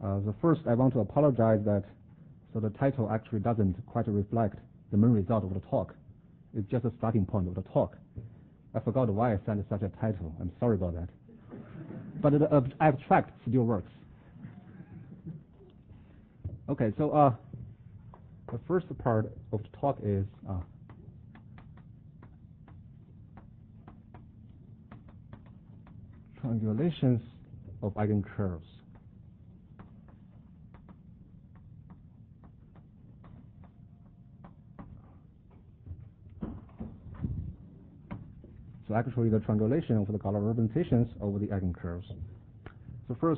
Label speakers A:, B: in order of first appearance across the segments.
A: The first, I want to apologize that the title actually doesn't quite reflect the main result of the talk. It's just a starting point of the talk. I forgot why I sent such a title. I'm sorry about that. But the abstract still works. Okay, so the first part of the talk is triangulations of eigencurves. So actually the triangulation of the Galois representations over the eigencurves. So first,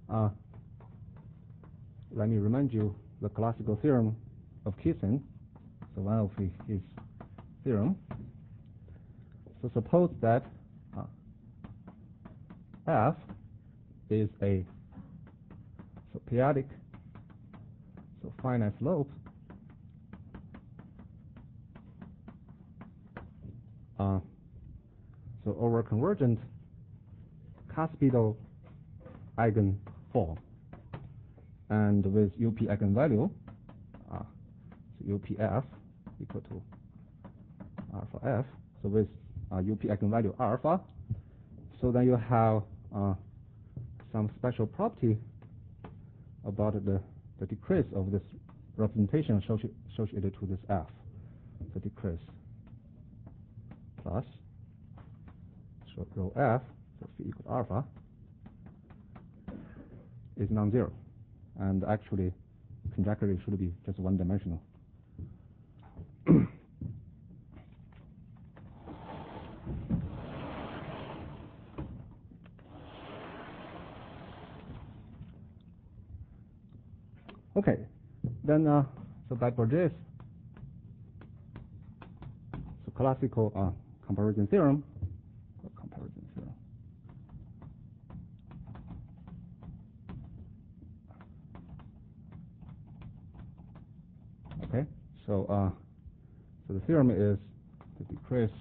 A: let me remind you the classical theorem of Keesin. So one of his theorem. So suppose that f is a periodic, finite slope over convergent cuspidal eigenform, and with UP eigenvalue, so UPF equal to alpha F. So with UP eigenvalue alpha, so then you have some special property about the decrease of this representation associated to this F. The decrease plus, so rho F, so phi equal to alpha, is non-zero. And actually, conjecture should be just one-dimensional. Okay, then so by Burgess, so classical comparison theorem. Okay, so the theorem is the decrease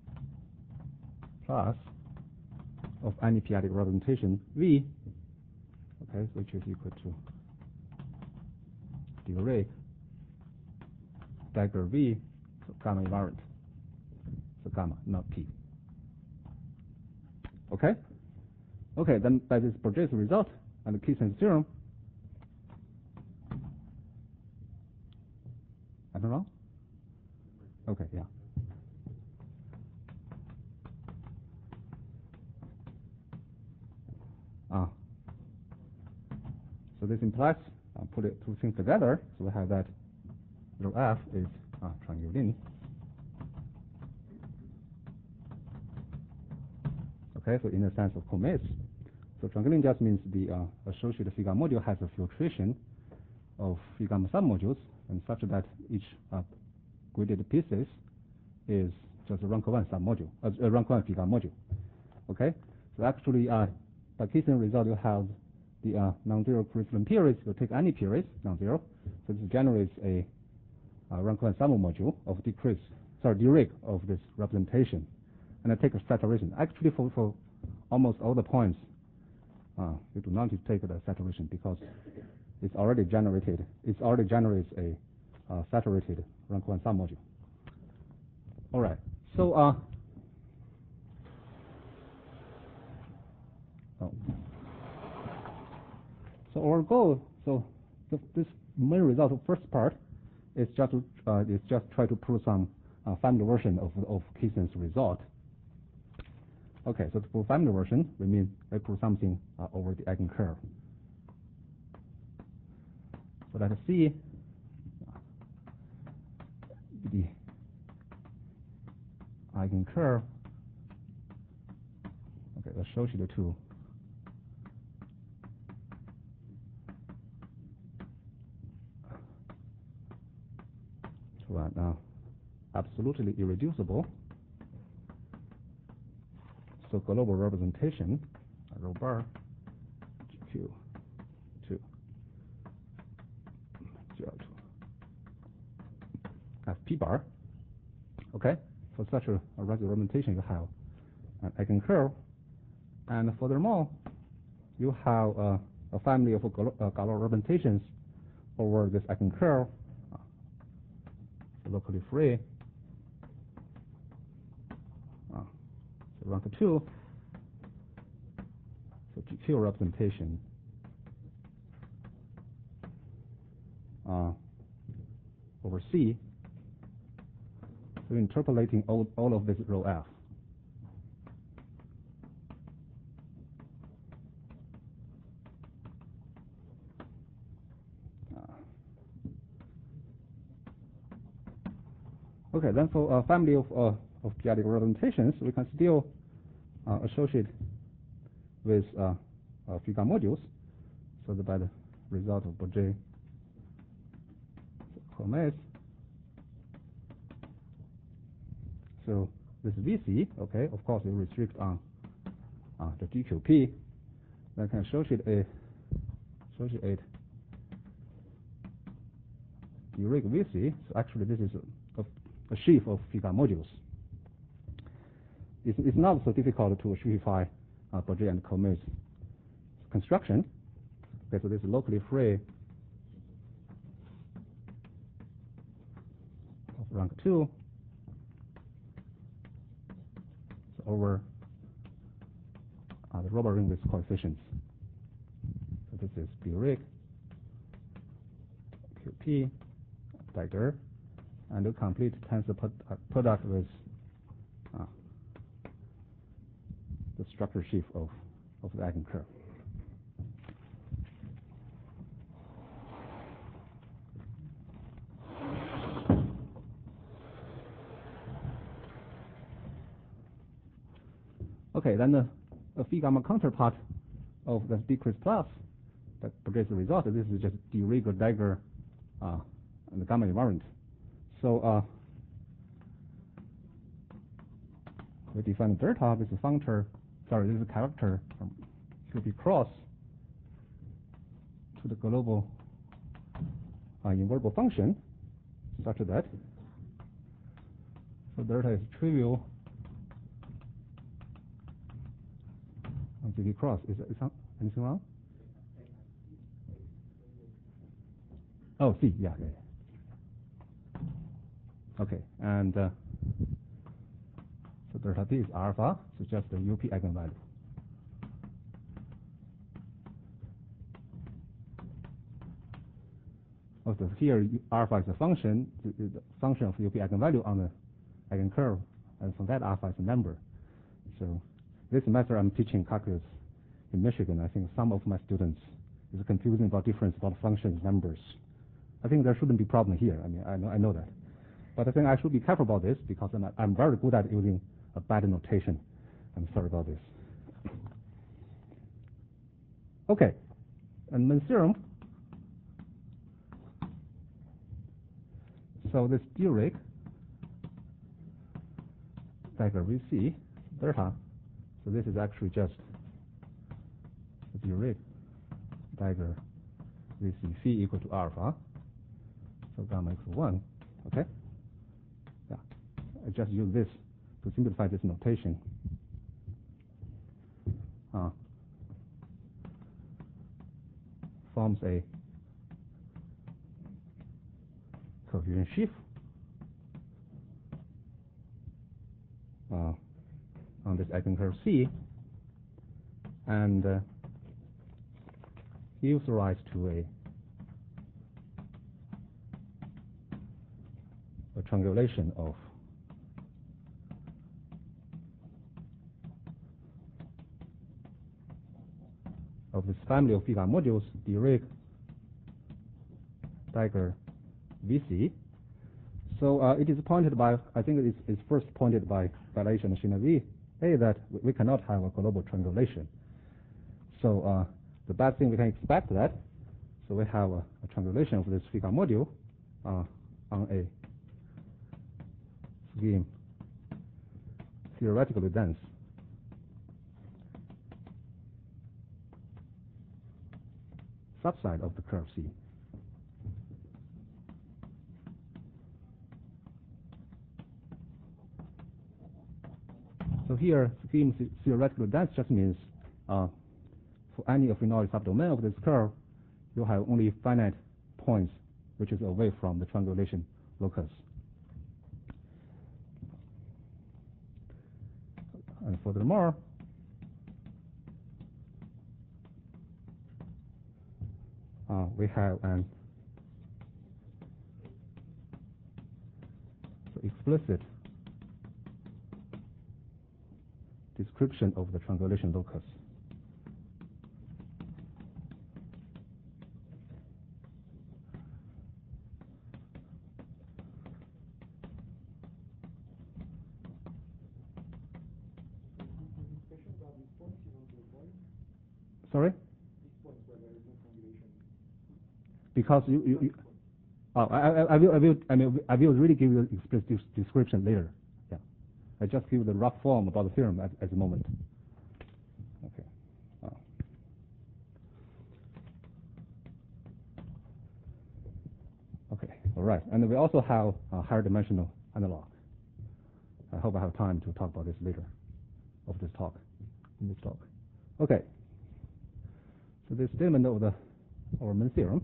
A: plus of any periodic representation V, okay, which is equal to Dirac dagger V, so gamma invariant, so gamma, not P. Okay, then by this Burgess result and the Keesin's theorem, I don't know. Okay, yeah. So this implies, put it two things together. So we have that rho F is triangulin. Okay, so in the sense of Combes, so triangulin just means the associated phi gamma module has a filtration of phi gamma submodules, and such that each graded pieces is just a rank 1 submodule, a rank 1 phi gamma module. Okay, so actually by Keesin result you have the non-zero curriculum periods. You take any periods non-zero, so this generates a rank 1 submodule of Dirac of this representation, and I take a saturation. Actually, for almost all the points, you do not take the saturation because it's already generated. It already generates a saturated rank 1 submodule. All right. So so our goal. So this main result of first part is just try to prove some family version of Keesin's result. Okay. So to prove family version, we mean I prove something over the eigencurve. So let us see the eigencurve, okay, associated to an absolutely irreducible, so global representation, rho bar GQ 2 0 to FP bar. Okay, for such a regular representation, you have an eigencurve, and furthermore, you have a family of Galois representations over this eigencurve, locally free, so rank 2, so GQ representation over C, so interpolating all of this rho F. Okay, then for a family of periodic representations, we can still associate with Figa modules, so that by the result of Bourget Hermès. So this VC, okay, of course, we restrict on the GQP. Then can associate Dirac VC. So actually, this is a sheaf of Figa modules. It's not so difficult to sheafify Bourget and Hermès construction. Okay, so this is locally free of rank 2 so over the Rober ring with coefficients. So this is Dirac, QP, Dagger, and a complete tensor product with the structure sheaf of the eigencurve. Okay, then the phi gamma counterpart of the decreased plus that produces the result. This is just Dirac or Dagger and the gamma invariant. So we define delta as a functor. Sorry, this is a character from QP cross to the global invertible function, such that so delta is trivial on QP cross. Is anything wrong? Oh, C, yeah. Okay, and so delta T is alpha, so just the UP eigenvalue. Also here, alpha is a function, the function of UP eigenvalue on the eigencurve, and from that alpha is a number. So this method I'm teaching calculus in Michigan. I think some of my students is confusing about difference about functions numbers. I think there shouldn't be problem here. I mean, I know that. But I think I should be careful about this because I'm very good at using a bad notation. I'm sorry about this. Okay, and Mann's theorem. So this Dirac Dagger VC delta. So this is actually just Dirac Dagger VC phi equal to alpha. So gamma equals 1. Okay. Yeah. I just use this to simplify this notation. Forms a coherent sheaf on this eigencurve C, and gives rise to a triangulation of this family of Figa modules, Dirac Dagger VC. So it is pointed by, I think it's first pointed by Balaish and Chinavi, that we cannot have a global triangulation. So the bad thing we can expect that. So we have a triangulation of this Figa module on a scheme theoretically dense. Subside of the curve C. So here, scheme theoretically dense just means for for any affine subdomain of this curve, you have only finite points which is away from the triangulation locus. And furthermore, we have an explicit description of the triangulation locus. Sorry? Because I will really give you an explicit description later. Yeah, I just give you the rough form about the theorem at the moment. Okay. Okay. All right. And we also have a higher dimensional analog. I hope I have time to talk about this later of this talk. In this talk. Okay. So this statement of our main theorem.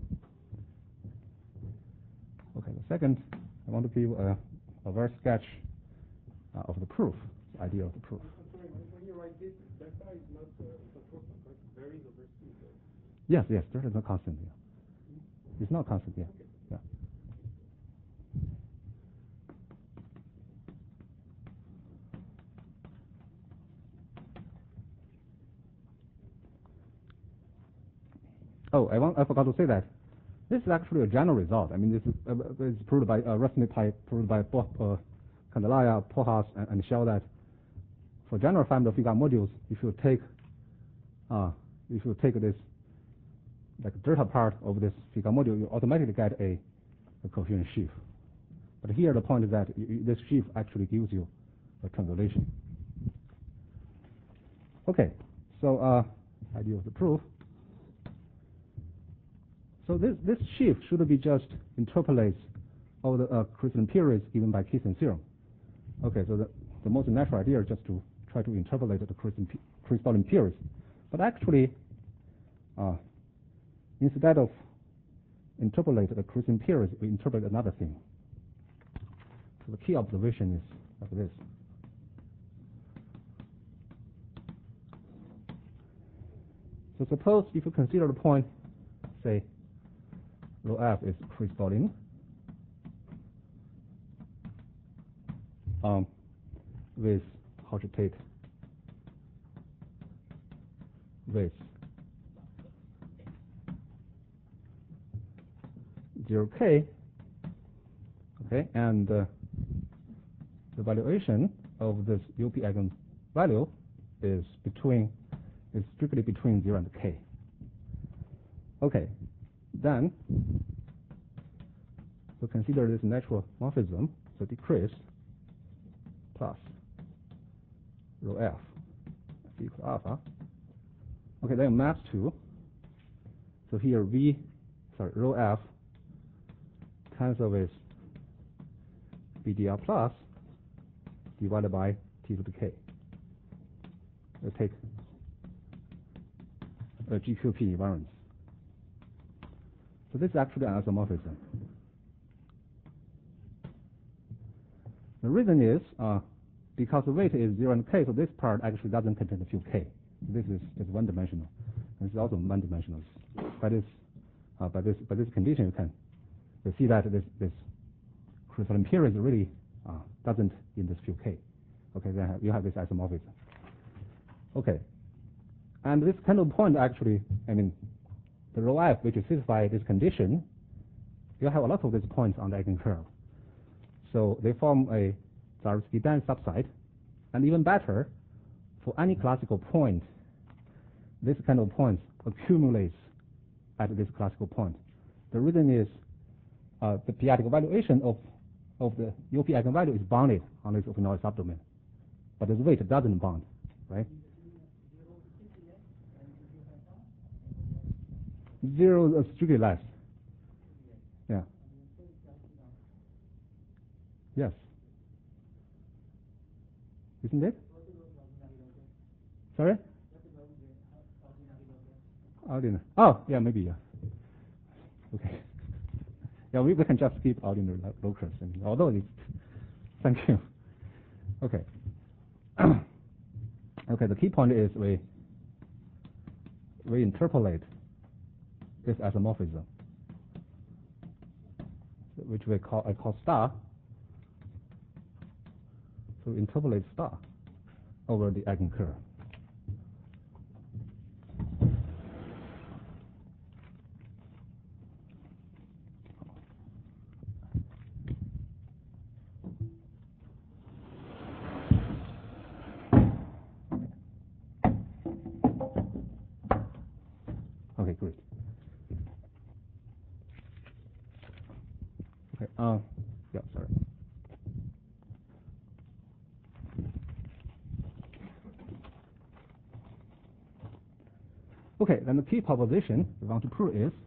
A: Okay, the second, I want to give a very sketch of the proof, the idea of the proof.
B: I'm sorry, when you write this, delta is not a constant, right? It varies over C.
A: Yes, there is no constant here. It's not constant here.
B: Okay.
A: Yeah. Oh, I forgot to say that. This is actually a general result. I mean, this is proved by Resnick, proved by Candelaya, Porras, and Shell that for general family of Figaro modules, if you take this like delta part of this Figaro module, you automatically get a coherent sheaf. But here the point is that this sheaf actually gives you a triangulation. Okay, so idea of the proof. So this sheaf should be just interpolates all the crystalline periods given by Keystone theorem. Okay, so the most natural idea is just to try to interpolate the crystalline periods. But actually, instead of interpolate the crystalline periods, we interpret another thing. So the key observation is like this. So suppose if you consider the point, say, rho f is crystalline, with Haucher-Tate with 0k, okay, and the valuation of this UP eigenvalue is strictly between 0 and k. Okay, then so consider this natural morphism, so decrease plus rho f equal alpha. Okay, then maps to, so here rho f cancel with BDR plus divided by t to the k. We'll take a GQP invariance. So this is actually an isomorphism. The reason is because the weight is 0 and k, so this part actually doesn't contain the field k. This is one-dimensional. This is also one-dimensional. By this condition, you see that this crystalline period really doesn't in this field k. Okay, then you have this isomorphism. Okay, and this kind of point actually, I mean, the rho f which satisfy this condition, you have a lot of these points on the eigencurve. So they form a Zariski band subset, and even better, for any classical point, this kind of points accumulates at this classical point. The reason is the periodic evaluation of the UP eigenvalue is bounded on this affine subdomain, but this weight doesn't bound, right? 0 is strictly less. Yeah. Yes. Isn't it? Sorry? ordinary. Oh, yeah, maybe, yeah. Okay. Yeah, we can just keep ordinary locus. Although it's, thank you. Okay. Okay, the key point is we interpolate this isomorphism, which I call star. So interpolate star over the eigencurve. Okay, great. Okay, yeah, sorry. Okay, then the key proposition we want to prove is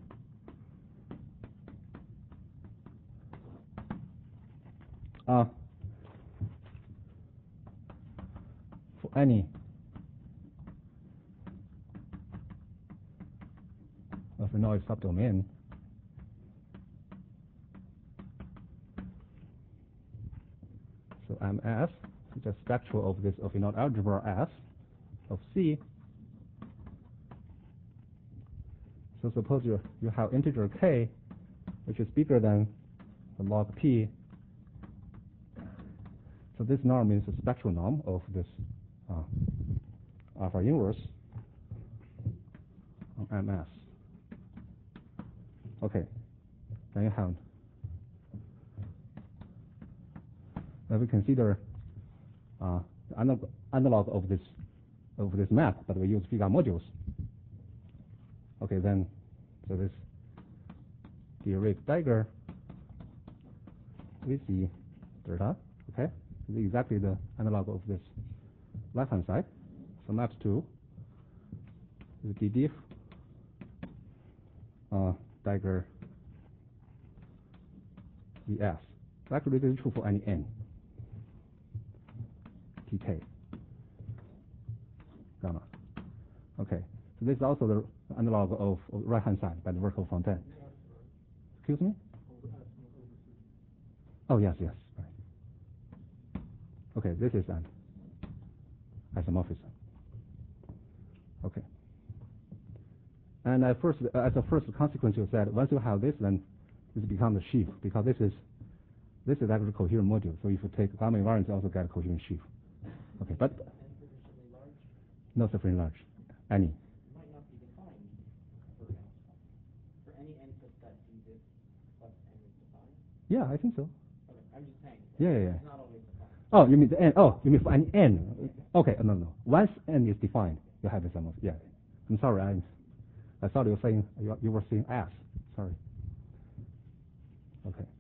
A: for any Aphenoid subdomain, so MS is a spectral of this Aphenoid algebra S of C. So suppose you have integer k, which is bigger than the log p. So this norm is a spectral norm of this alpha inverse on MS. Okay, then you have. Then we consider the analog of this map, but we use Figa modules. Okay, then so this Dirac-Dagger with the delta. Okay, this is exactly the analog of this left-hand side. So maps to the DDIF Dagger ES. So actually, this is true for any n. TK gamma. Okay, so this is also the analog of right-hand side by the vertical Fontaine. Excuse me? Oh, yes, yes. Right. Okay, this is an isomorphism. Okay. And as a first consequence, you said once you have this, then this becomes a sheaf because this is actually a coherent module. So if you take gamma invariance, you also get a coherent sheaf. Okay, but not sufficiently large. Any.
C: It might not be defined for any n such that d plus n is defined.
A: Yeah, I think so.
C: Okay, I'm just saying.
A: Yeah.
C: It's not always defined.
A: Oh, you mean the n? Oh, you mean for any n? Okay, no. Once n is defined, you have the sum of. Yeah. I'm sorry, I thought you were saying you were saying S. Sorry. Okay.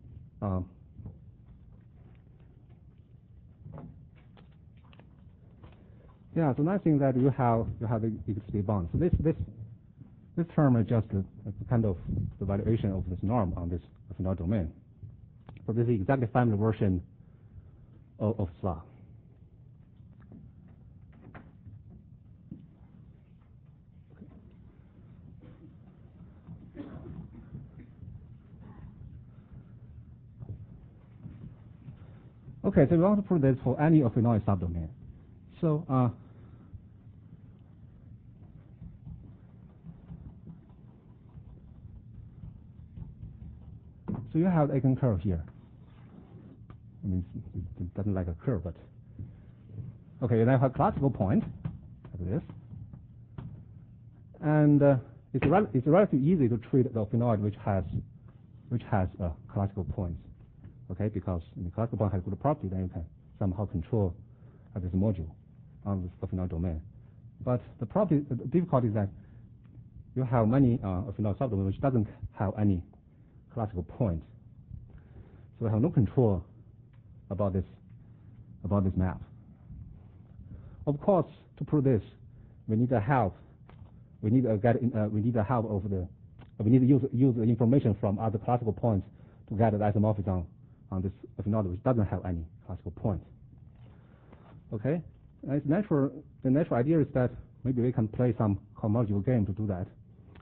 A: Yeah. So nice thing that you have the XP bond. So this term is just a kind of the valuation of this norm on this Aphenoid domain. So this is exactly family version of SLA. Okay, so we want to prove this for any Aphenoid subdomain. So you have the eigencurve here. I mean, it doesn't like a curve, but okay. And I have a classical point like this, and it's relatively easy to treat the Aphenoid which has classical points. Okay, because the classical point has good property, then you can somehow control this module on this Aphenoid domain. But the difficulty is that you have many Aphenoid subdomains which doesn't have any classical point. So we have no control about this map. Of course, to prove this, we need the help. We need the help of we need to use the information from other classical points to get the isomorphism on this Aphenoid which doesn't have any classical point. Okay, and the natural idea is that maybe we can play some cohomology game to do that.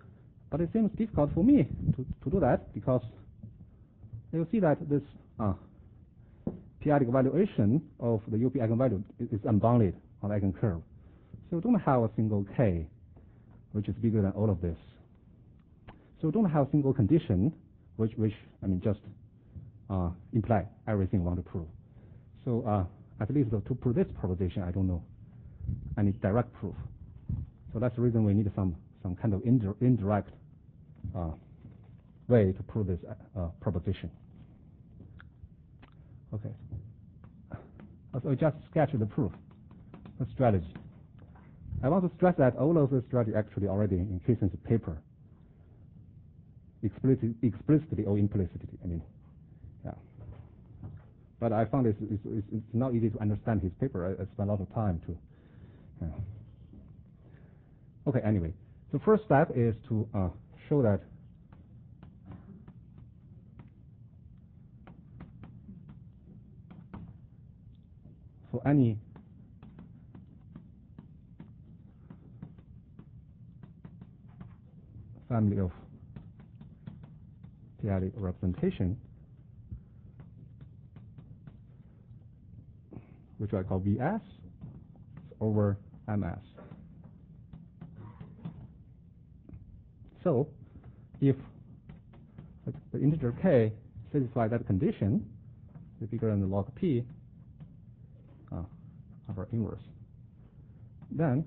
A: But it seems difficult for me to do that because you see that this periodic valuation of the UP eigenvalue is unbounded on the eigencurve. So we don't have a single k which is bigger than all of this. So we don't have a single condition which I mean just imply everything we want to prove. So at least to prove this proposition, I don't know any direct proof. So that's the reason we need some kind of indirect way to prove this proposition. Okay. So just sketch the proof, the strategy. I want to stress that all of the strategy actually already in Keeson's paper, explicitly or implicitly. I mean, yeah. But I found it's not easy to understand his paper. I spent a lot of time to. Yeah. Okay. Anyway, the first step is to show that for any family of periodic representation, which I call Vs over Ms. So if the integer k satisfies that condition, the bigger than the log p of our inverse, then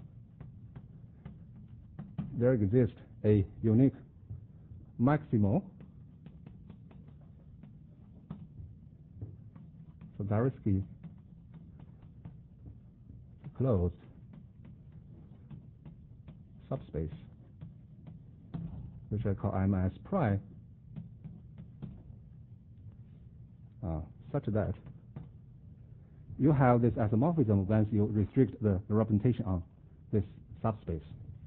A: there exists a unique maximal Zariski closed subspace, which I call Ms prime, such that you have this isomorphism once you restrict the representation on this subspace.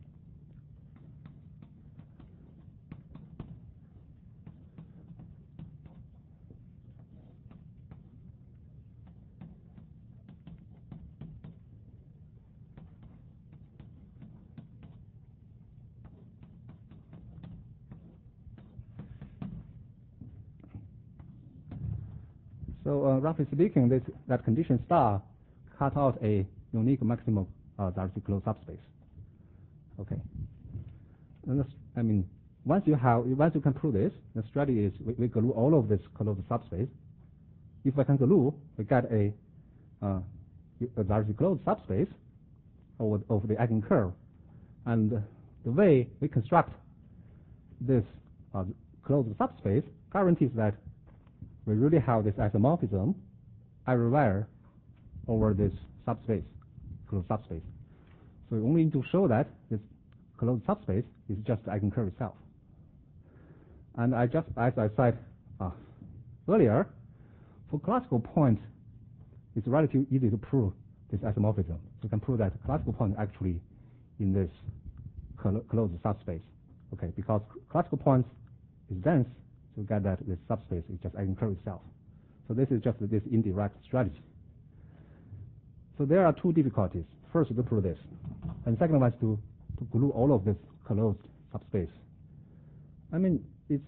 A: So roughly speaking, that condition star cut out a unique maximum Zariski closed subspace. Okay. And I mean, once you can prove this, the strategy is we glue all of this closed subspace. If I can glue, we get a Zariski closed subspace over the eigencurve, and the way we construct this closed subspace guarantees that we really have this isomorphism everywhere over this subspace, closed subspace. So we only need to show that this closed subspace is just the eigencurve itself. And as I said earlier, for classical points, it's relatively easy to prove this isomorphism. You can prove that classical point actually in this closed subspace. Okay, because classical points is dense, so you get that this subspace is just eigencurve itself. So this is just this indirect strategy. So there are two difficulties. First, to prove this, and second one is to glue all of this closed subspace. I mean, it's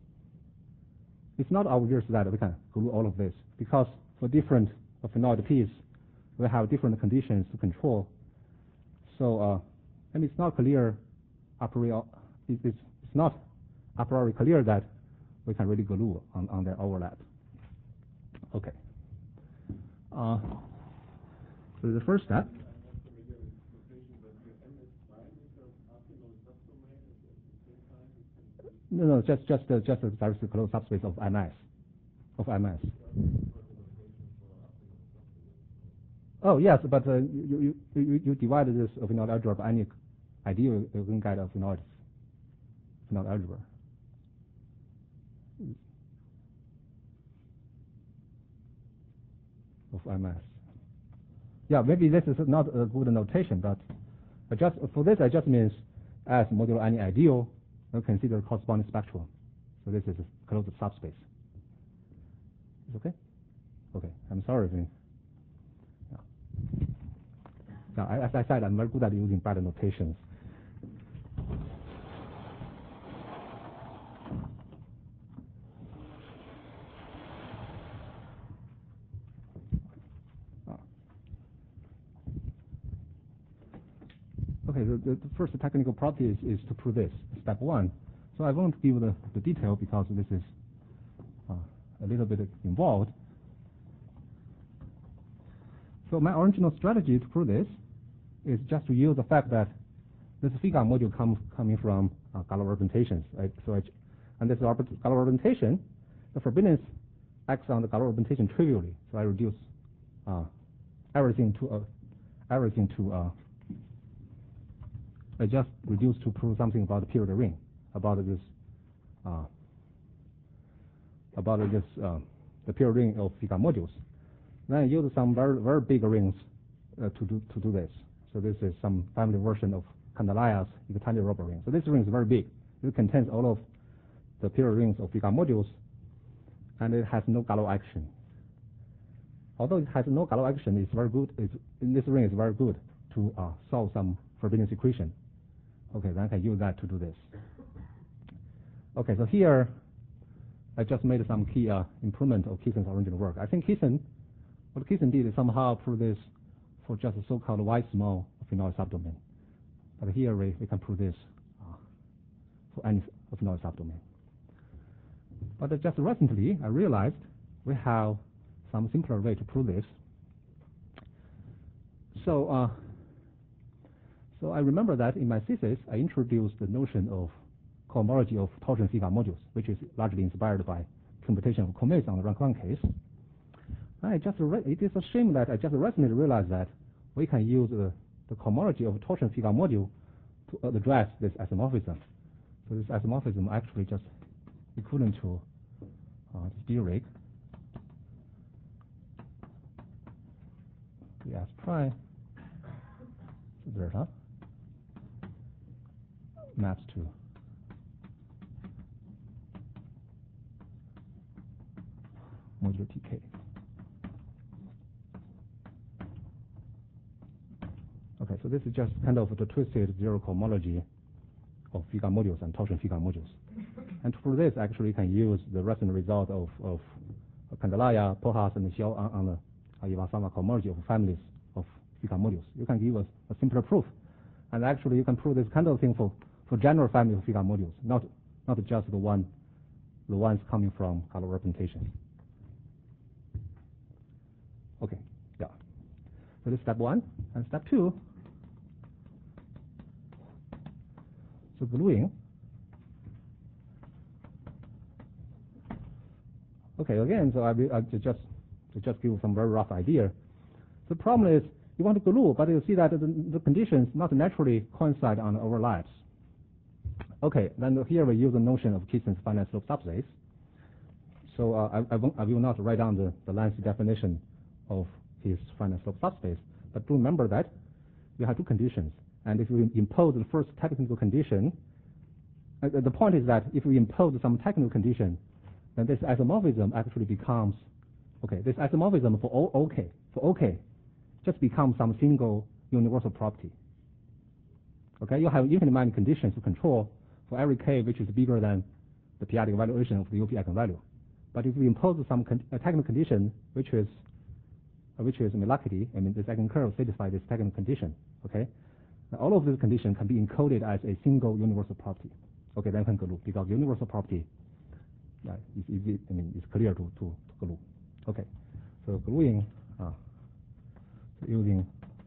A: not obvious that we can glue all of this, because for different phenoid P's, we have different conditions to control. So, and it's not clear a priori. It's not a priori clear that we can really glue on their overlap. Okay. So the first step. No, just the Zariski closed subspace of Ms. Oh yes, but you divided this Finite algebra by any ideal you can get a Finite algebra. Of Ms. Yeah, maybe this is not a good notation, but just for this, I just means as modulo any ideal, you consider corresponding spectrum. So this is a closed subspace. It's okay? Okay, I'm sorry. Yeah, as I said, I'm very good at using bad notations. Okay, the first technical property is to prove this, step 1. So I won't give the detail because this is a little bit involved. So my original strategy to prove this is just to use the fact that this Figa module coming from Galois representations, right? And this Galois representation, the forbiddance acts on the Galois representation trivially. So I reduce everything to I just reduce to prove something about the period ring, about this the period ring of Figa modules. Then I use some very, very big rings to do this. So this is some family version of Candelayas Icotani rubber ring. So this ring is very big. It contains all of the period rings of Figa modules, and it has no Galois action. Although it has no Galois action, it's very good. This ring is very good to solve some forbiddance equation. Okay, then I can use that to do this. Okay, so here I just made some key improvement of Kissen's original work. I think what Kissen did is somehow prove this for just a so-called Y small phenolic subdomain. But here we can prove this for any phenolic subdomain. But just recently, I realized we have some simpler way to prove this. So I remember that in my thesis, I introduced the notion of cohomology of torsion Figa modules, which is largely inspired by computation of Comates on the rank 1 case. It is a shame that I just recently realized that we can use the cohomology of torsion Figa module to address this isomorphism. So this isomorphism actually just equivalent to Dirac S prime zeta maps to modulo TK. Okay, so this is just kind of the twisted zero cohomology of Figa modules and torsion Figa modules. And for this, actually, you can use the recent result of Candelaya, Pojas, and Xiao on the Iwasawa cohomology of families of Figa modules. You can give a simpler proof. And actually, you can prove this kind of thing for general family of Figa modules, not just the ones coming from Galois representation. Okay, yeah. So this is step 1. And step 2, so gluing. Okay, again, so I just give some very rough idea. The problem is you want to glue, but you see that the conditions not naturally coincide on overlaps. Okay, then here we use the notion of Kissen's finite slope subspace. So I will not write down the length definition of his finite slope subspace, but do remember that you have two conditions. And if you impose the first technical condition, the point is that if we impose some technical condition, then this isomorphism actually becomes, okay, this isomorphism for OK just becomes some single universal property. Okay, you have infinite many conditions to control for every K which is bigger than the periodic evaluation of the UP eigenvalue. But if we impose some technical condition which is Milankovitch, I mean this eigencurve satisfies this technical condition. Okay, now, all of these conditions can be encoded as a single universal property. Okay, then can glue because universal property is easy. I mean it's clear to glue. Okay, so gluing using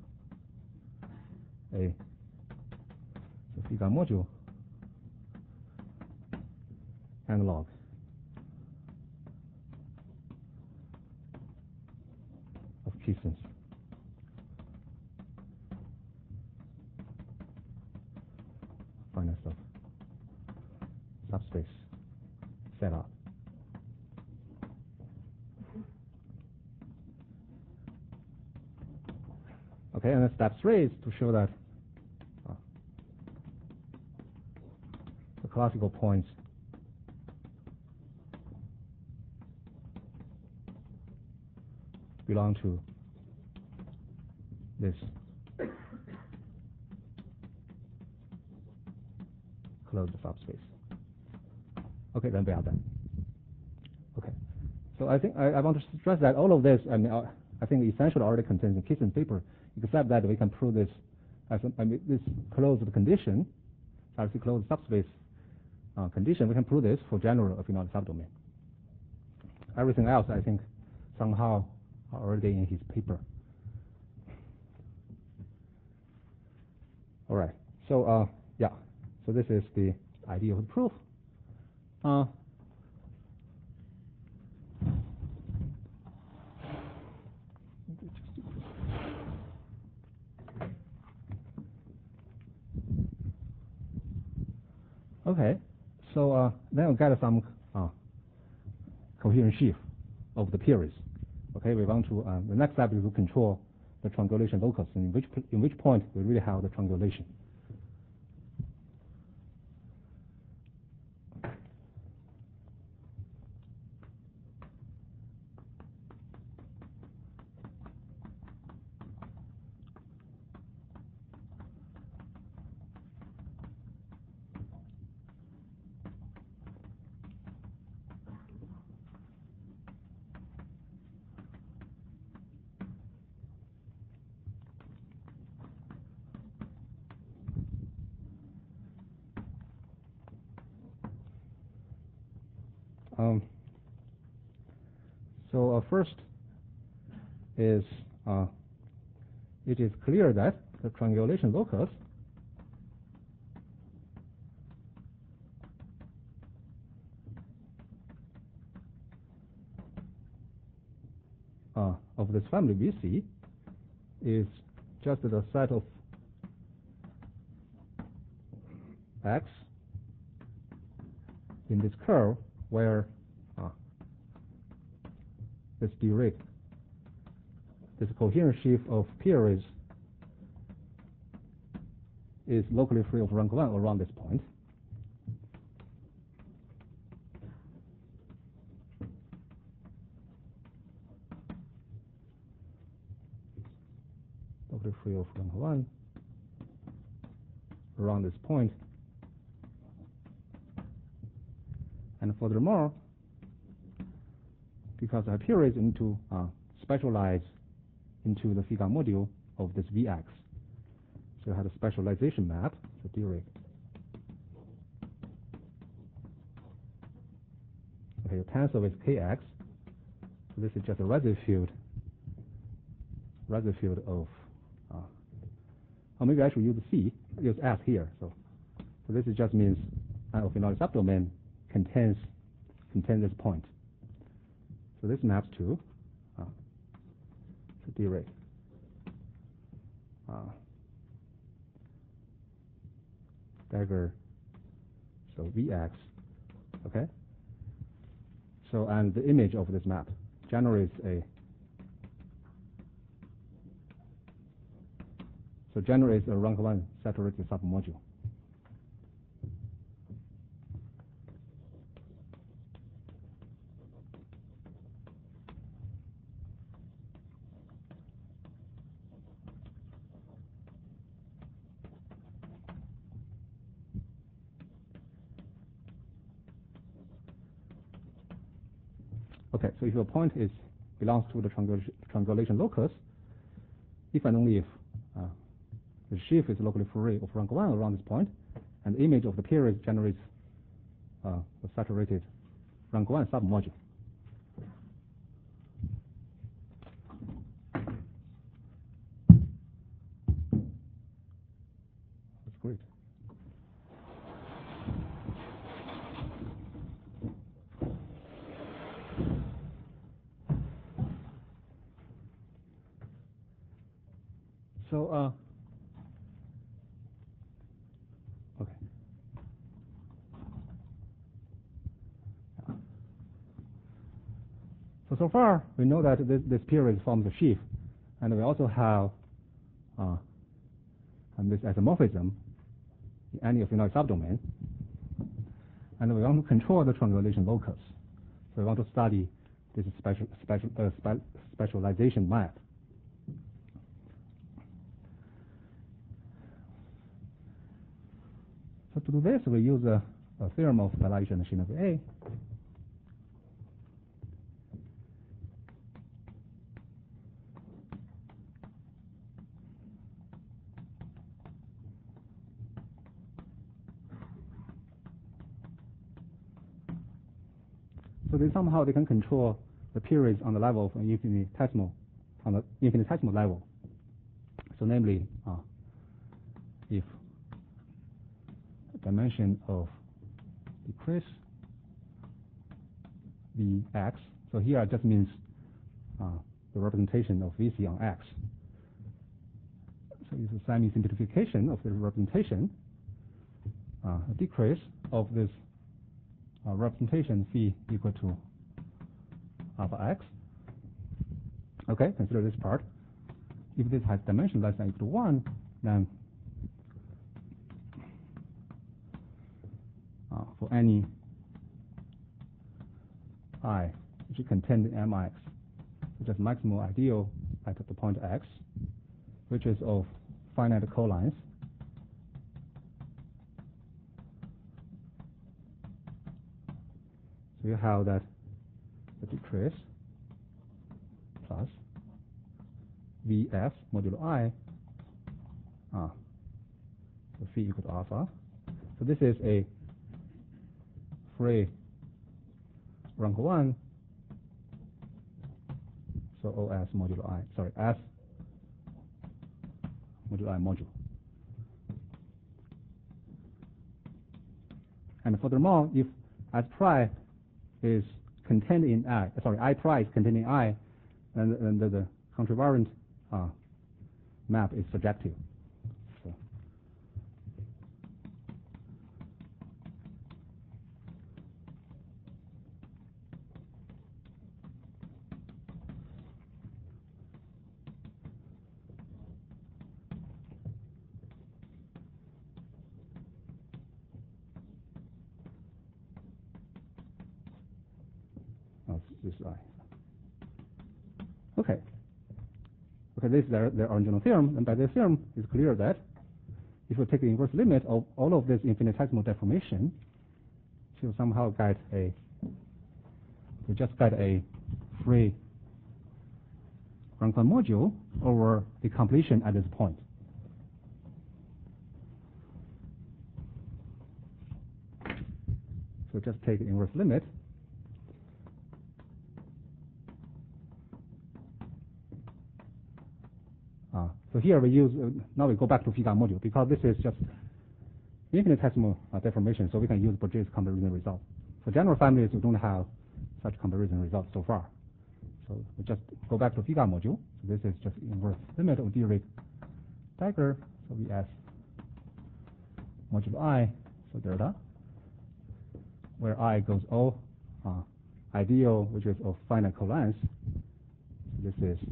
A: a Figa module analog of Kissen's finite slope subspace set up. Okay, and then step 3 is to show that the classical points belong to this closed subspace. Okay, then we are done. Okay, so I think I want to stress that all of this, I mean, I think essentially already contains in Kissen's paper, except that we can prove this this closed condition, RC closed subspace condition, we can prove this for general phenolic subdomain. Everything else, I think, somehow already in his paper. All right. So yeah. So this is the idea of the proof. Okay. So then we get some coherent sheaf of the periods. Okay. We want to the next step is to control the triangulation locus, in which point we really have the triangulation. So first is it is clear that the triangulation locus of this family VC is just the set of X in this curve where this Dirac, this coherent sheaf of periods is locally free of rank 1 around this point. Locally free of rank 1 around this point. And furthermore, because I periods into specialize into the Figa module of this Vx. So I have a specialization map, so Dirac. Okay, the tensor is Kx. So this is just a residue field of or maybe I should use C, use S here. So this is just means an phenolic subdomain contains this point. So this maps to Dirac. Dagger, so Vx, okay? So, and the image of this map generates a rank 1 saturated submodule. Okay, so if your point belongs to the triangulation locus, if and only if the sheaf is locally free of rank 1 around this point, and the image of the period generates the saturated rank 1 submodule. That's great. So, okay. So far, we know that this period forms a sheaf, and we also have this isomorphism in any phenolic subdomain. And we want to control the triangulation locus. So we want to study this specialization map. So to do this, we use a theorem of dilation machine of A. So they somehow they can control the periods on the level of an infinitesimal, on the infinitesimal level. So namely, if the dimension of decrease Vx, so here it just means the representation of Vc on X. So it's a semi-simplification of the representation, a decrease of this representation phi equal to alpha x. Okay, consider this part. If this has dimension less than equal to 1, then for any I which contains mx, which is maximal ideal at the point x, which is of finite colines, so you have that the decrease plus Vf modulo I, so phi equal to alpha. So this is a free rank 1, so OS modulo I, sorry, S modulo I module. And furthermore, if S prime is contained in I, sorry, I prime is contained in I, then the contravariant map is surjective. So this is I. Okay. Okay, this is their original theorem, and by this theorem, it's clear that if you take the inverse limit of all of this infinitesimal deformation, you somehow get a, you just get a free rank 1 module over the completion at this point. So just take the inverse limit. So here we use, now we go back to Figat module, because this is just infinitesimal deformation, so we can use Bourget's comparison result. For general families, we don't have such comparison results so far. So we just go back to Figat module. So this is just inverse limit of Dirac dagger, so Vs modulo I, so delta, where I goes O, ideal, which is of finite colines. So this is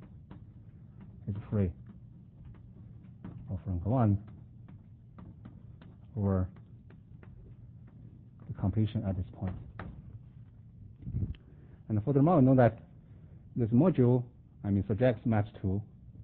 A: free of rank 1 over the completion at this point. And furthermore, know that this module, subjects match to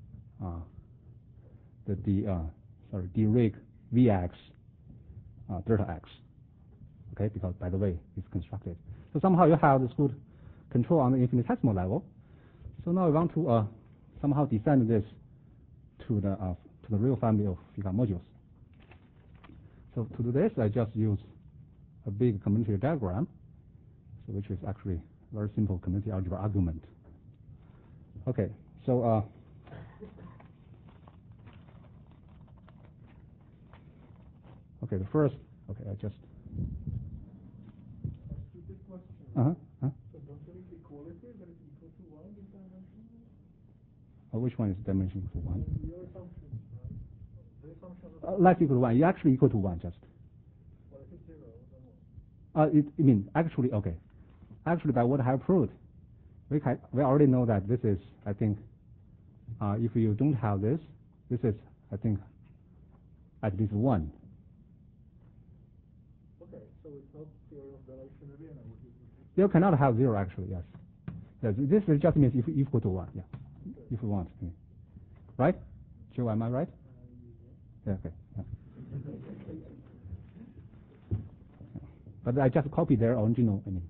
A: the Dirac Vx delta x. Okay, because by the way it's constructed. So somehow you have this good control on the infinitesimal level. So now we want to somehow descend this to the real family of Figat modules. So to do this, I just use a big combinatorial diagram, so which is actually a very simple community algebra argument. Okay, so okay, the first, okay, I just.
B: Stupid question.
A: So
B: don't you need equality that is equal to 1 in dimension?
A: Which one is dimension equal to 1?
B: Your assumptions, right? The assumption
A: Less equal to 1. You actually equal to 1 just.
B: Well, if it's 0, then what?
A: Actually, okay. Actually, by what I have proved, we already know that this is, I think, if you don't have this, this is, I think, at least 1.
B: Okay, so it's not theory of dilation again.
A: You cannot have 0 actually, yes. Yes, this is just means if equal to 1, yeah.
B: Okay.
A: If you want. Right? Joe, am I right? Yeah, okay. Yeah. But I just copied their original, yeah.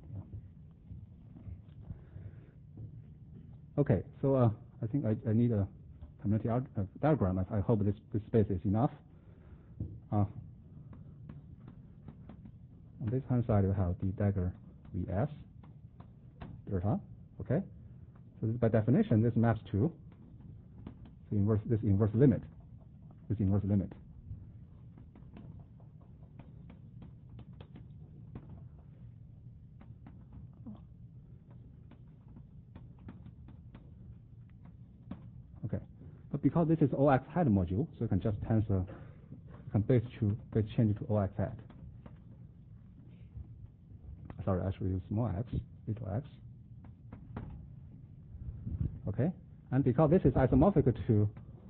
A: Okay, so I think I need a community diagram. I hope this space is enough. On this hand side, we have the dagger Vs. delta. Okay, so this, by definition, this maps to this inverse limit. This inverse limit. Okay, but because this is OX hat module, so you can just tensor, base change it to OX hat. Sorry, I should use small x, little x. Okay, and because this is isomorphic to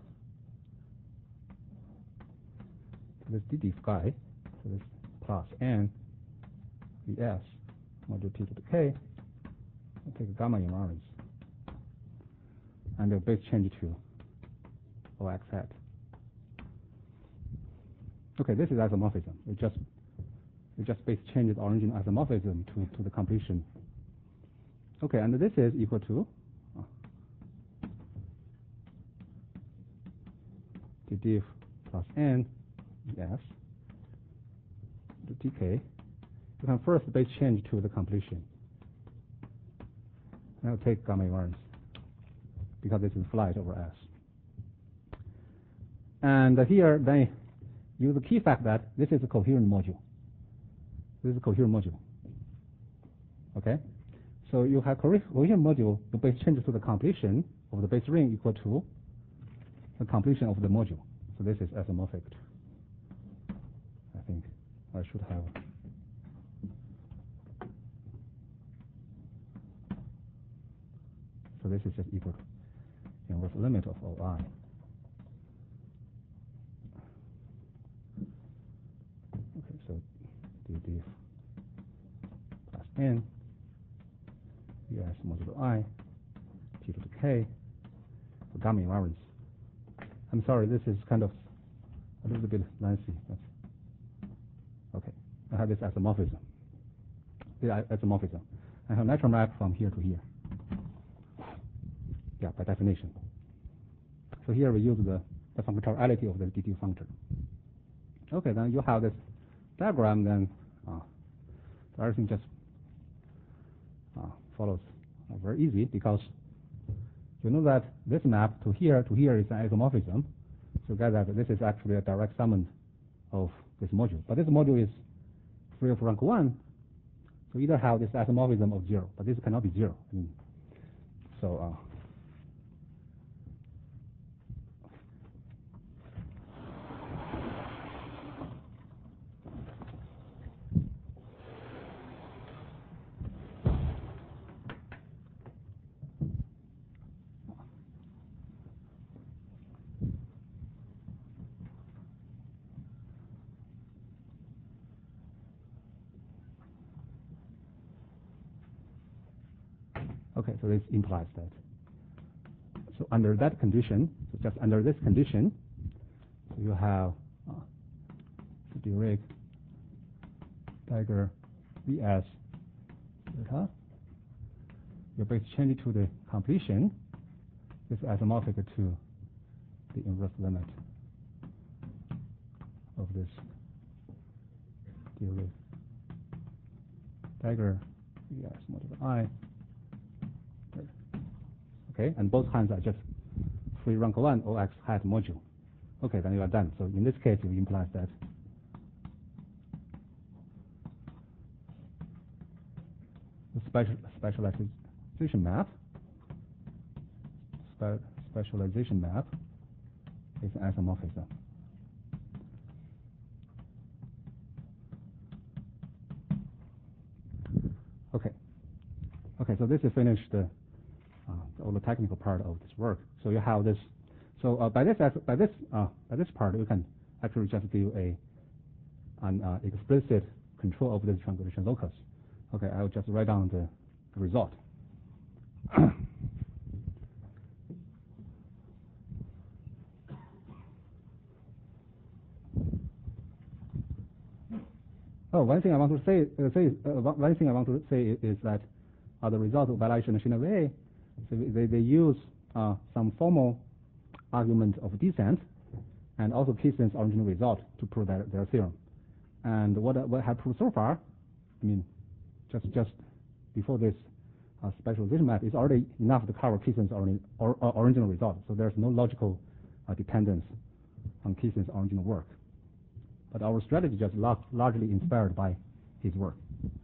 A: this DD phi, so this plus n Vs modulo T to the K, I'll take gamma invariance, and the base change to OX hat. Okay, this is isomorphism. We just base change the origin isomorphism to the completion. Okay, and this is equal to diff plus n Vs to dk. You can first base change to the completion. Now take gamma invariance because this is flight over S. And here then use the key fact that this is a coherent module. This is a coherent module. Okay? So you have coherent module, the base change to the completion of the base ring equal to the completion of the module. So this is isomorphic. I think I should have. So this is just equal to inverse limit of OI. Okay, so diff plus n Vs modulo I T to the K for gamma invariance. I'm sorry, this is kind of a little bit lengthy. Okay, I have this isomorphism. I have natural map from here to here. Yeah, by definition. So here we use the functoriality of the DT functor. Okay, then you have this diagram, then everything just follows very easy because you know that this map to here is an isomorphism. So get that this is actually a direct summand of this module. But this module is free of rank 1. So either have this isomorphism of 0, but this cannot be 0. I mean, so okay, so this implies that. So under that condition, so just under this condition, so you have Dirac dagger Vs delta. You base change to the completion. This is isomorphic to the inverse limit of this Dirac dagger Vs modulo I. Okay, and both hands are just free rank 1 OX hat module. Okay, then you are done. So in this case, it implies that the specialization map is an isomorphism. Okay, so this is finished all the technical part of this work. So you have this. So by this part, you can actually just give an explicit control of this triangulation locus. Okay, I'll just write down the result. Oh, one thing I want to say is that the result of validation of Chenevert, so they use some formal argument of descent and also Keystein's original result to prove their theorem. And what I have proved so far, I mean, just before this specialization map is already enough to cover Keeson's original result. So there's no logical dependence on Keeson's original work. But our strategy just largely inspired by his work.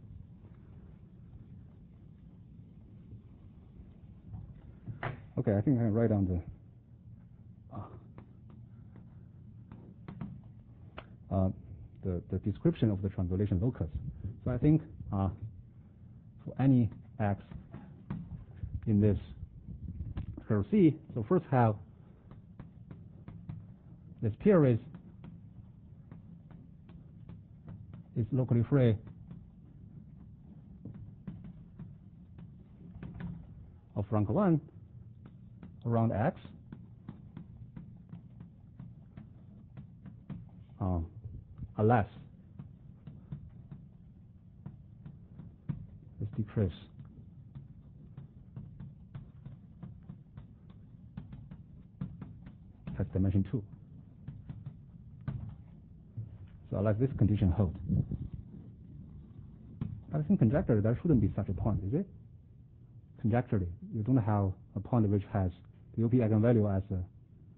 A: Okay, I think I can write down the description of the triangulation locus. So I think for any x in this curve C, so first have this series is locally free of rank 1 around x unless this decrease has dimension 2. So unless this condition holds. I think conjecturally there shouldn't be such a point, is it? Conjecturally, you don't have a point which has the UP eigenvalue as a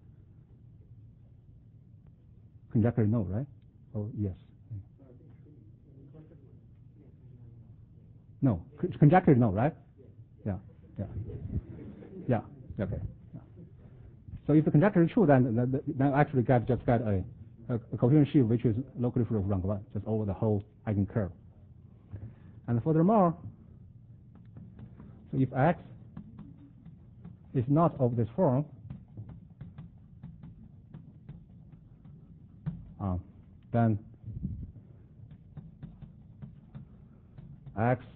A: conjecturally no, right? Oh, yes. No, conjecturally no, right? Yeah. Okay. Yeah. So if the conjecture is true, then actually just get a coherent sheaf which is locally free of rank 1, just over the whole eigencurve. And furthermore, so if x is not of this form, then x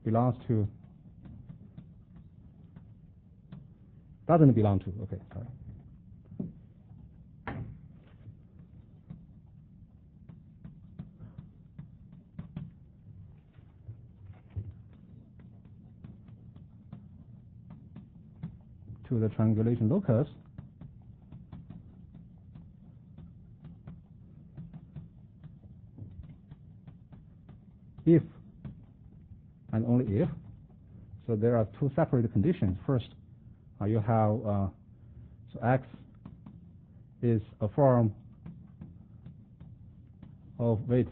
A: doesn't belong to, okay, sorry. To the triangulation locus if and only if. So there are two separate conditions. First, you have so x is a form of weight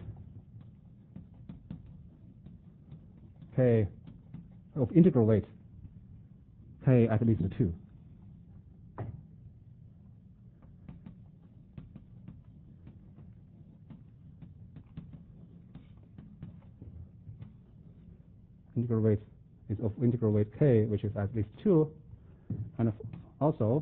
A: k of integral weight k at least 2. Integral weight is of integral weight k, which is at least 2, and also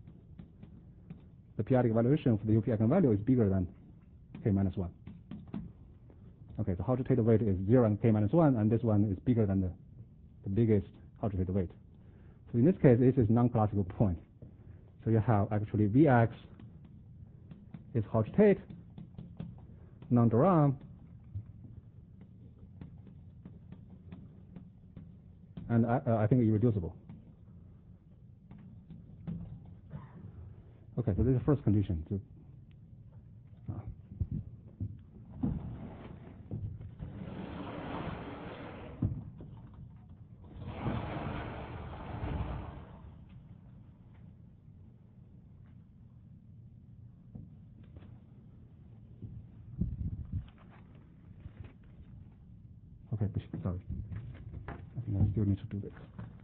A: the periodic evaluation for the UP eigenvalue is bigger than k minus 1. Okay, the Hauger-Tate weight is 0 and k minus 1, and this one is bigger than the biggest Hauger-Tate weight. So in this case, this is non-classical point. So you have actually Vx is Hauger-Tate, non de Rham, and I think irreducible. Okay, so this is the first condition. Okay, sorry. I think I still need to do this.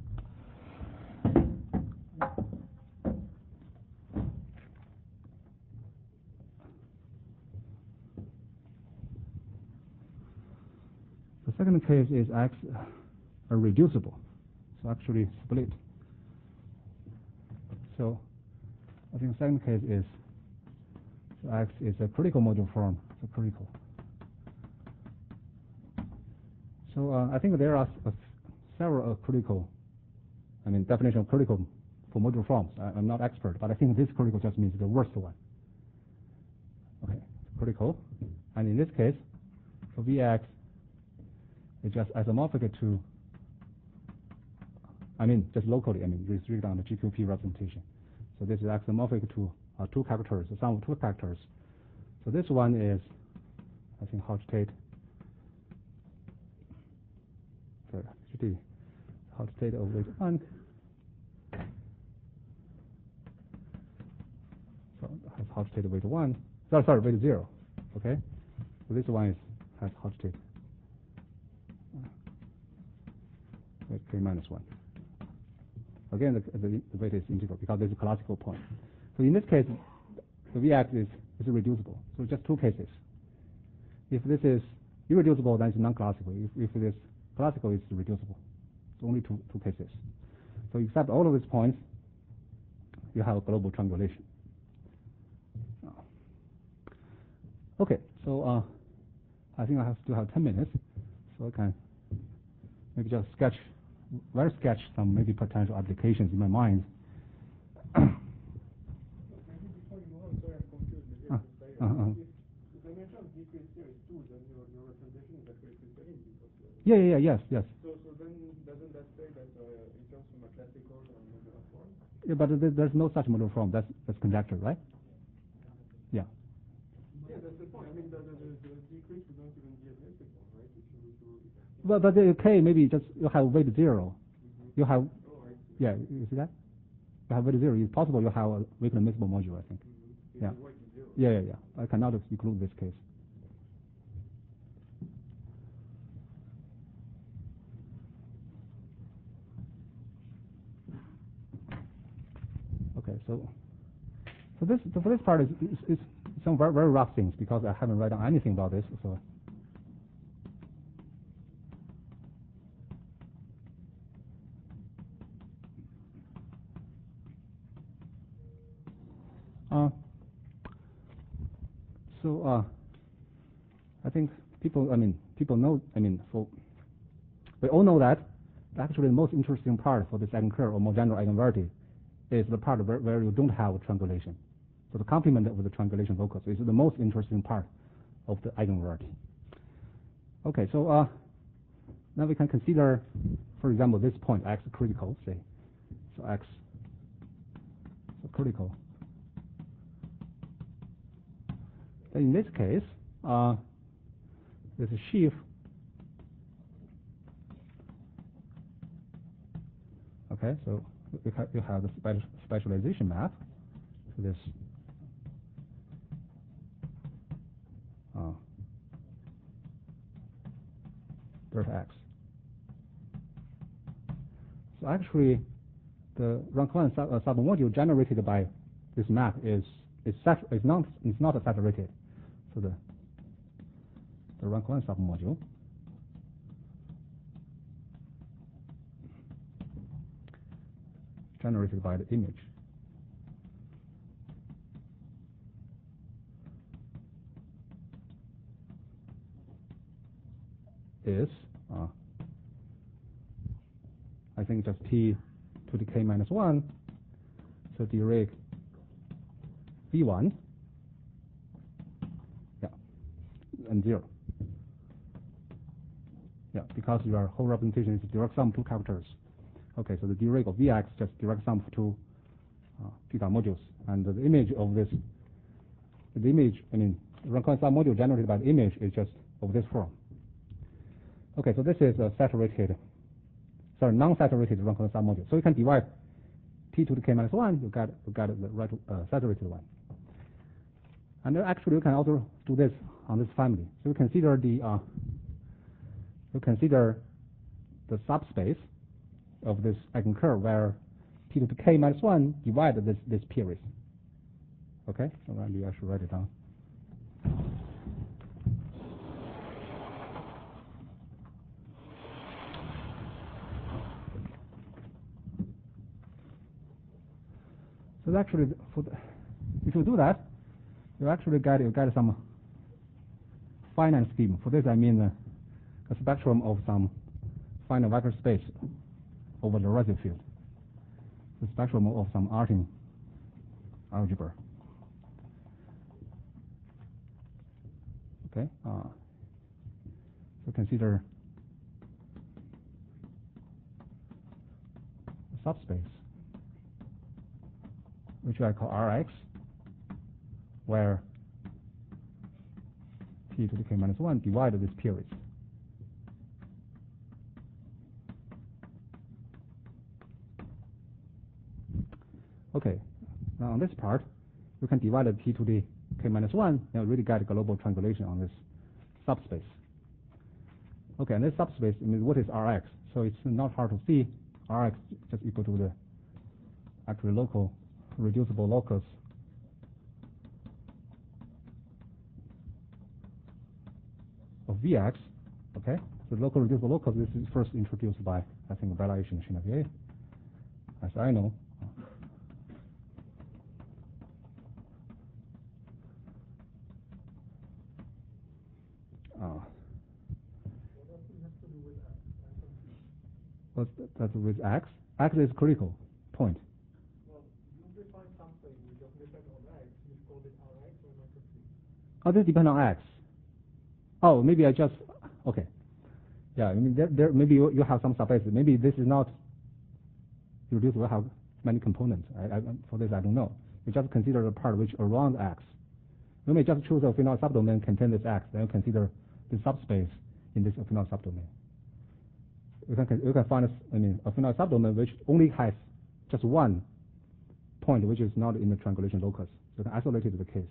A: The second case is x reducible, so actually split. So I think the second case is so x is a critical module form, so critical. So I think there are several critical, definition of critical for module forms. I'm not expert, but I think this critical just means the worst one. Okay, critical. And in this case, for Vx, it's just isomorphic to, just locally, restrict on the GQP representation. So this is isomorphic to two characters, the sum of two factors. So this one is, I think, Hot state of weight 1. So has hot state of weight 1. Sorry, weight 0. Okay? So this one has hot state with k minus 1. Again, the weight is integral because there's a classical point. So in this case, the Vx is reducible. So just two cases. If this is irreducible, then it's non-classical. If it is classical, it's reducible. It's only two cases. So except all of these points, you have a global triangulation. Okay, so I think I still have 10 minutes, so I can maybe just sketch some maybe potential applications in my mind.
B: Maybe before you move on, sorry, I'm confused. Maybe I should say, if the dimension of decrease here is 2, then your representation is actually crystalline because
A: Yes.
B: So then doesn't that say that it comes from a classical modular form?
A: Yeah, but there's no such modular form. That's conjecture, right? Yeah.
B: Yeah, that's the point. I mean, the decrease would not even be admissible, right?
A: Well, but the k maybe just you have weight 0. You have
B: I see.
A: you see that? You have weight 0. It's possible you have a weakly admissible module, I think. Yeah. Yeah. I cannot include this case. Okay, so for this part is some very, very rough things because I haven't read anything about this. So I think people know. We all know that actually the most interesting part for this eigencurve or more general eigenvariety is the part where you don't have a triangulation. So the complement of the triangulation locus is the most interesting part of the eigenvariety. Okay, so now we can consider, for example, this point x critical, say. So x critical. In this case, there's a sheaf. Okay, so you have the specialization map to this delta x. So actually, the rank 1 submodule generated by this map is not saturated. So the rank 1 submodule generated by the image is I think just t to the k minus 1. So Dirac V1 and 0. Yeah, because your whole representation is direct sum of two characters. Okay, so the Dirac of Vx just direct sum of two theta modules, and the image of this, the rank 1 submodule generated by the image is just of this form. Okay, so this is a non-saturated rank 1 submodule. So you can divide t to the k minus 1, you get the right saturated one. And actually, you can also do this on this family. So you consider the subspace of this eigencurve where t to the k minus 1 divide this period. Okay, so Randy, I should write it down. So actually, if you do that, you actually get some finite scheme. For this, I mean a spectrum of some finite vector space over the residual field. The spectrum of some Artin algebra. Okay, so consider a subspace, which I call Rx, where t to the k minus 1 divided this period. Okay, now on this part, you can divide the P to the K minus 1 and really get global triangulation on this subspace. Okay, and this subspace, I mean, what is Rx? So it's not hard to see. Rx just equal to the actually local reducible locus of Vx. Okay, so the local reducible locus, this is first introduced by, I think, Bellaish and Chenevrier, as I know. What's that with X? X is critical point.
B: Well, you define something which just depends on X, you call it Rx or not confused?
A: Oh, this depends on X. Oh, maybe I just, okay. Yeah, I mean, there maybe you have some subbases. Maybe this is not reduced will have many components. For this, I don't know. You just consider the part which around X. You may just choose a phenol subdomain contain this X, then you consider the subspace in this phenol subdomain. You can find a phenol subdomain which only has just one point which is not in the triangulation locus. So you can isolate it to the case.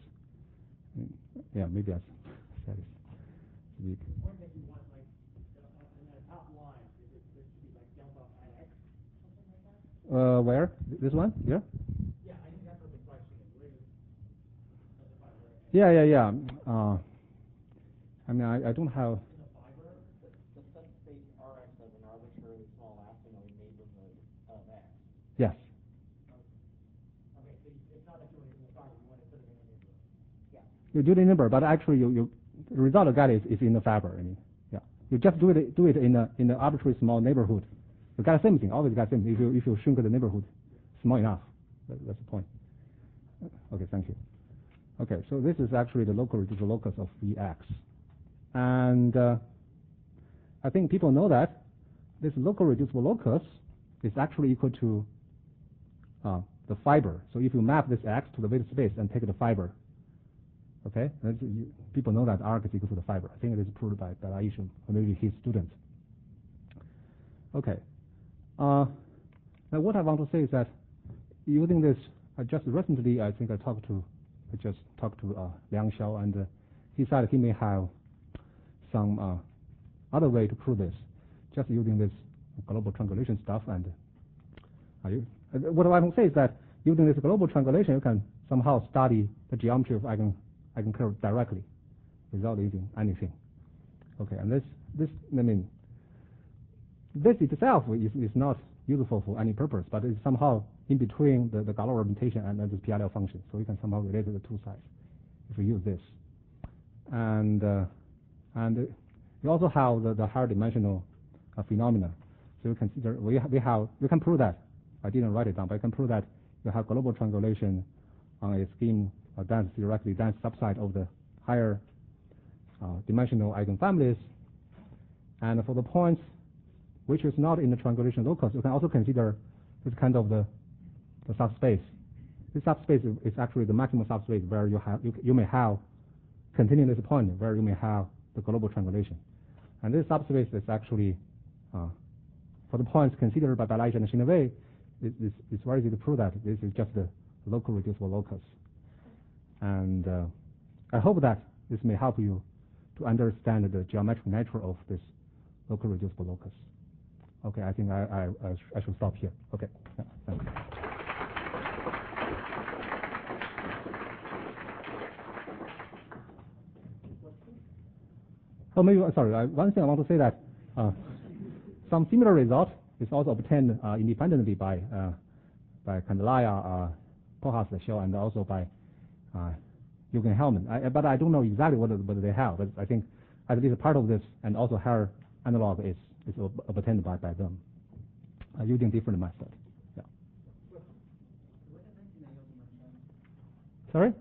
A: Yeah, maybe I said it.
C: The point that you want, like, in the top line, is it supposed to be like delta Ix, something like that?
A: Where? This one? Yeah?
C: Yeah, I think that's what the question is. Where does specify where?
A: Yeah. I mean, I don't have.
C: In the fiber, the subspace Rx has an arbitrarily small asymptote neighborhood of X.
A: Yes.
C: Okay, so it's not that you want it in the fiber, you want to put it in a neighborhood. Yeah.
A: You do the number, but actually the result you get is in the fiber. I mean, yeah. You just do it in the arbitrary small neighborhood. You get the same thing. Always get the same thing. If you shrink the neighborhood small enough, that's the point. Okay, thank you. Okay, so this is actually the local reducible locus of Vx, and I think people know that this local reducible locus is actually equal to the fiber. So if you map this X to the weighted space and take the fiber, okay, people know that arc is equal to the fiber. I think it is proved by Bellaish or maybe his students. Okay. Now what I want to say is that using this, just recently I think I just talked to Liang Xiao, and he said he may have some other way to prove this, just using this global triangulation stuff. And what I want to say is that using this global triangulation, you can somehow study the geometry of eigencurve directly without using anything. Okay, and this I mean, this itself is not useful for any purpose, but it's somehow in between the Galois representation and the PLL function, so you can somehow relate the two sides if you use this. And you also have the higher dimensional phenomena. So you consider we can prove that. I didn't write it down, but I can prove that you have global triangulation on a scheme dense theoretically dense subset of the higher dimensional eigenfamilies. And for the points which is not in the triangulation locus, you can also consider this kind of the subspace. This subspace is actually the maximum subspace where you may have continuous point where you may have the global triangulation. And this subspace is actually for the points considered by Bellaish and Chenevrier, it's very easy to prove that this is just the local reducible locus. And I hope that this may help you to understand the geometric nature of this local reducible locus. Okay, I think I should stop here. Okay, yeah, thanks. Oh, maybe, sorry, one thing I want to say that some similar result is also obtained independently by Candelaya, Pohas, Xiao, and also by Jürgen Hellman. But I don't know exactly what they have, but I think at least part of this and also higher analog is obtained by them using different methods. Yeah. Sorry?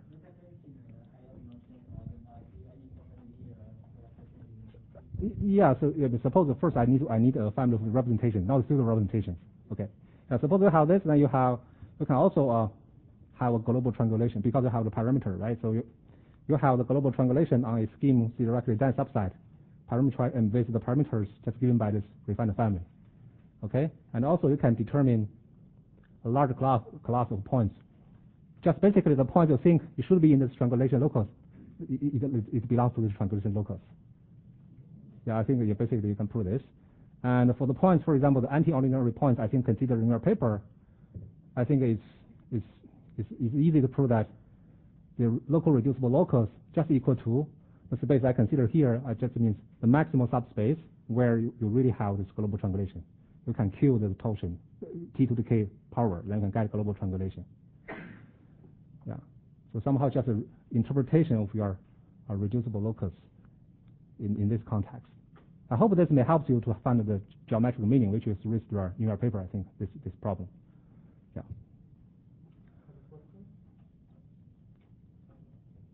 A: Yeah. So suppose first I need a family of representation, not a single representation. Okay. Now suppose you have this, then you can also have a global triangulation because you have the parameter, right? So you have the global triangulation on a scheme theoretically dense subset, parameter and with the parameters just given by this refined family. Okay, and also you can determine a large class of points. Just basically the point you think it should be in this triangulation locus, it belongs to this triangulation locus. Yeah, I think basically you can prove this. And for the points, for example, the anti-ordinary points, I think considered in your paper, I think it's easy to prove that the local reducible locus just equal to the space I consider here. Just means the maximal subspace where you really have this global triangulation. You can kill the torsion, t to the k power, then you can get global triangulation. Yeah. So somehow just an interpretation of your reducible locus in this context. I hope this may help you to find the geometric meaning, which is raised in your paper, I think, this problem. Yeah.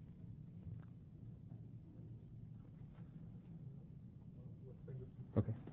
A: Okay.